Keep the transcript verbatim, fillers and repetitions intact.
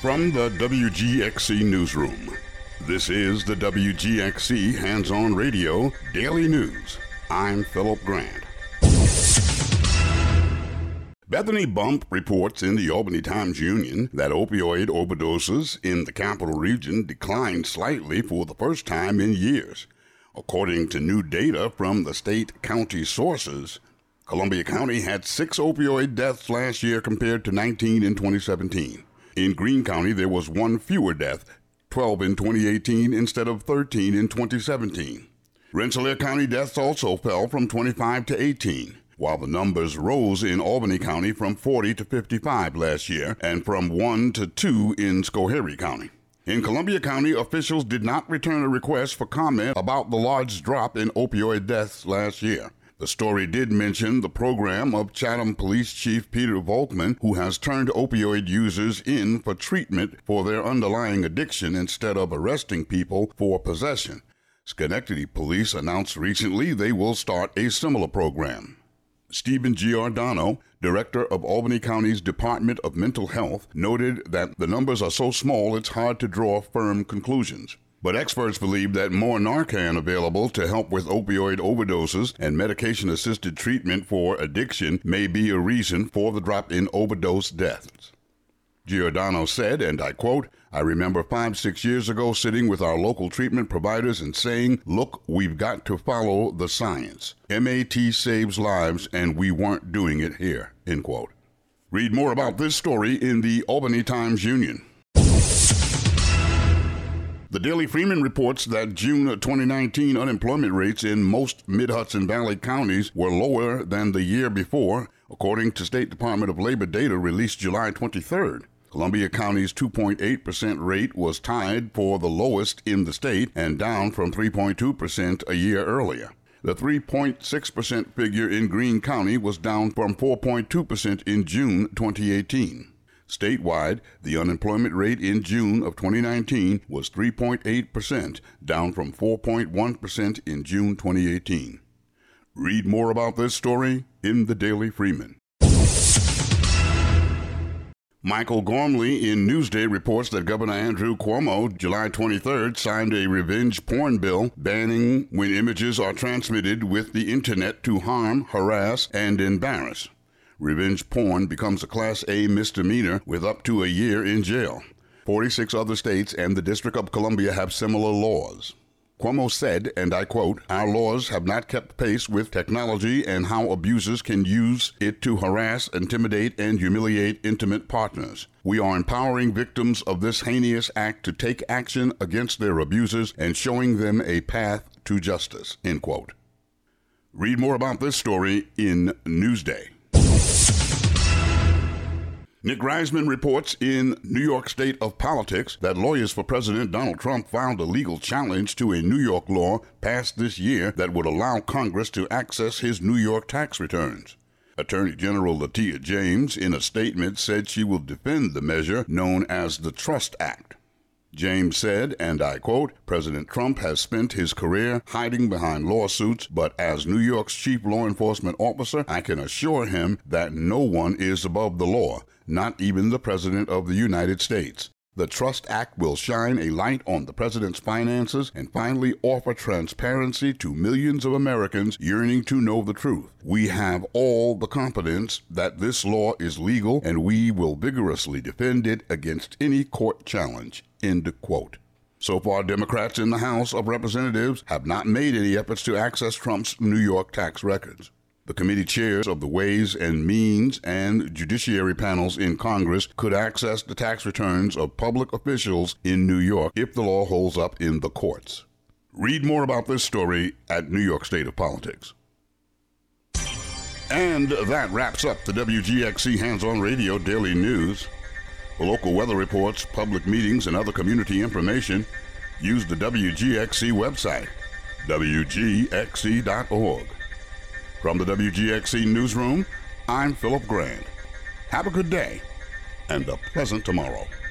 From the W G X C Newsroom, this is the W G X C Hands-On Radio Daily News. I'm Philip Grant. Bethany Bump reports in the Albany Times-Union that opioid overdoses in the capital region declined slightly for the first time in years. According to new data from the state county sources, Columbia County had six opioid deaths last year compared to nineteen in twenty seventeen. In Greene County, there was one fewer death, twelve in twenty eighteen instead of thirteen in twenty seventeen. Rensselaer County deaths also fell from twenty-five to eighteen, while the numbers rose in Albany County from forty to fifty-five last year and from one to two in Schoharie County. In Columbia County, officials did not return a request for comment about the large drop in opioid deaths last year. The story did mention the program of Chatham Police Chief Peter Volkman, who has turned opioid users in for treatment for their underlying addiction instead of arresting people for possession. Schenectady Police announced recently they will start a similar program. Stephen Giordano, director of Albany County's Department of Mental Health, noted that the numbers are so small it's hard to draw firm conclusions. But experts believe that more Narcan available to help with opioid overdoses and medication-assisted treatment for addiction may be a reason for the drop in overdose deaths. Giordano said, and I quote, "I remember five, six years ago sitting with our local treatment providers and saying, look, we've got to follow the science. M A T saves lives, and we weren't doing it here," end quote. Read more about this story in the Albany Times-Union. The Daily Freeman reports that June twenty nineteen unemployment rates in most Mid-Hudson Valley counties were lower than the year before, according to State Department of Labor data released July twenty-third. Columbia County's two point eight percent rate was tied for the lowest in the state and down from three point two percent a year earlier. The three point six percent figure in Greene County was down from four point two percent in June twenty eighteen. Statewide, the unemployment rate in June of twenty nineteen was three point eight percent, down from four point one percent in June twenty eighteen. Read more about this story in the Daily Freeman. Michael Gormley in Newsday reports that Governor Andrew Cuomo, July twenty-third, signed a revenge porn bill banning when images are transmitted with the internet to harm, harass, and embarrass. Revenge porn becomes a Class A misdemeanor with up to a year in jail. forty-six other states and the District of Columbia have similar laws. Cuomo said, and I quote, "Our laws have not kept pace with technology and how abusers can use it to harass, intimidate, and humiliate intimate partners. We are empowering victims of this heinous act to take action against their abusers and showing them a path to justice," end quote. Read more about this story in Newsday. Nick Reisman reports in New York State of Politics that lawyers for President Donald Trump filed a legal challenge to a New York law passed this year that would allow Congress to access his New York tax returns. Attorney General Letitia James, in a statement, said she will defend the measure known as the Trust Act. James said, and I quote, "President Trump has spent his career hiding behind lawsuits, but as New York's chief law enforcement officer, I can assure him that no one is above the law, not even the President of the United States. The Trust Act will shine a light on the president's finances and finally offer transparency to millions of Americans yearning to know the truth. We have all the confidence that this law is legal, and we will vigorously defend it against any court challenge," end quote. So far, Democrats in the House of Representatives have not made any efforts to access Trump's New York tax records. The committee chairs of the Ways and Means and Judiciary panels in Congress could access the tax returns of public officials in New York if the law holds up in the courts. Read more about this story at New York State of Politics. And that wraps up the W G X C Hands-On Radio Daily News. For local weather reports, public meetings, and other community information, use the W G X C website, W G X C dot org. From the W G X C Newsroom, I'm Philip Grant. Have a good day and a pleasant tomorrow.